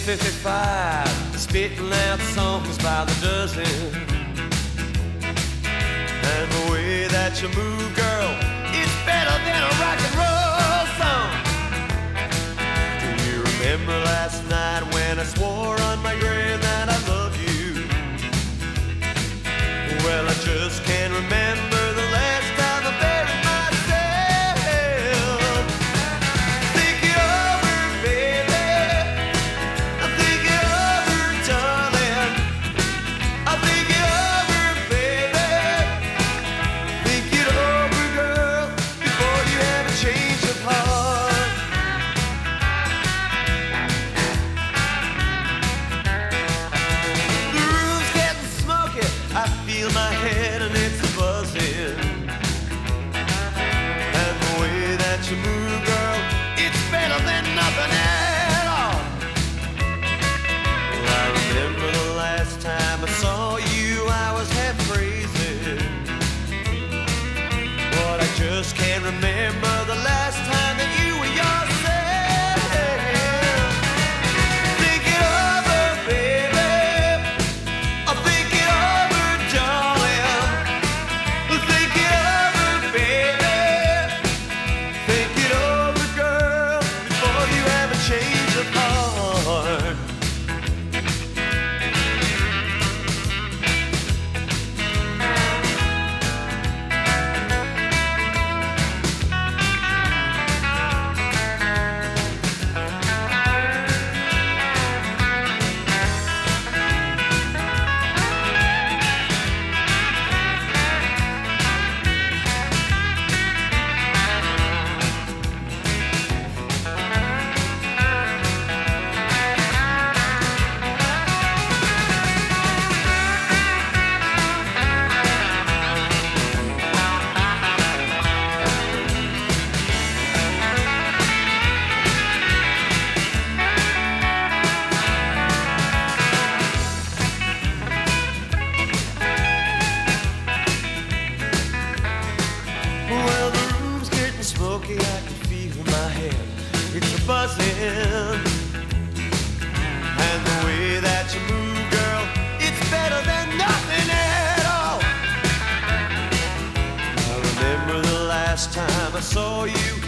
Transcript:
55, spitting out songs by the dozen. And the way that you move, girl, it's better than a rock and roll song. Do you remember last night when I swore on my grave that I love you? Well, I just can't remember the last time I buried myself. Think it over, baby. Think it over, darling. Think it over, baby. Think it over, girl, before you have a change of heart. The room's getting smoky. I feel my head and it's buzzing. And the way that you move, girl, it's better than nothing at all. Well, I remember the last time I saw you, I was half crazy. But I just can't remember the last time that you were yourself. Think it over, baby. Think it over, darling. Think it over, baby. Think it over, girl, before you have a change of heart. Well, the room's getting smoky, I can feel my head, it's a buzzing. And the way that you move, girl, it's better than nothing at all. I remember the last time I saw you,